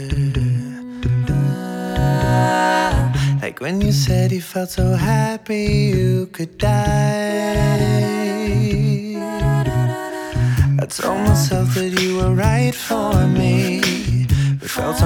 Like when you said you felt so happy you could die. I told myself that you were right for me, but felt